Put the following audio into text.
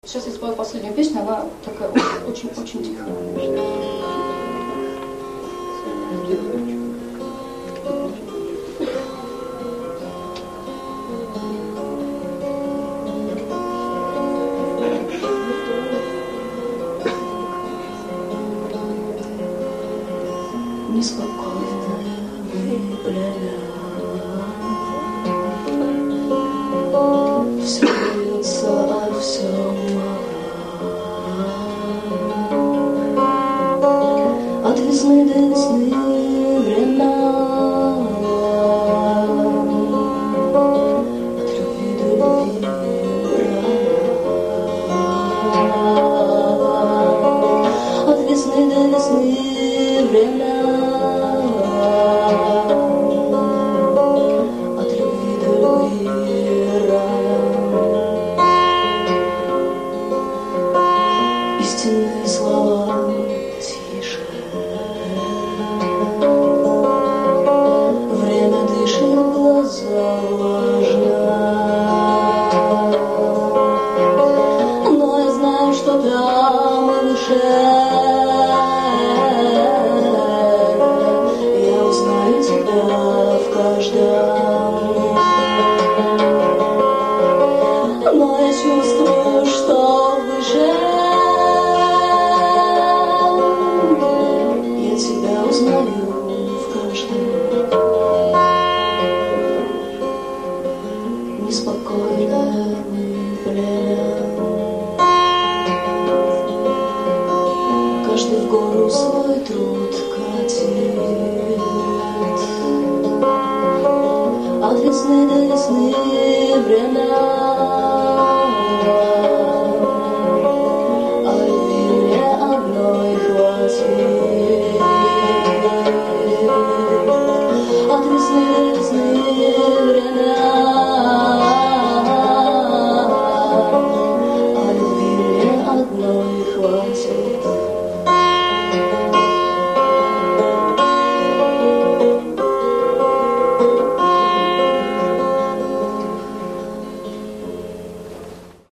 Сейчас я спою последнюю песню, она такая очень-очень тихая. Неспокойное время, все бьется, а все мало. От весны до весны время, от любви до любви рано. От весны до весны время. Истинные слова тише, время дышит в глаза влажно, но я знаю, что прямо в душе я узнаю тебя в каждом, но я чувствую, что выше. Неспокойное время, каждый в гору свой труд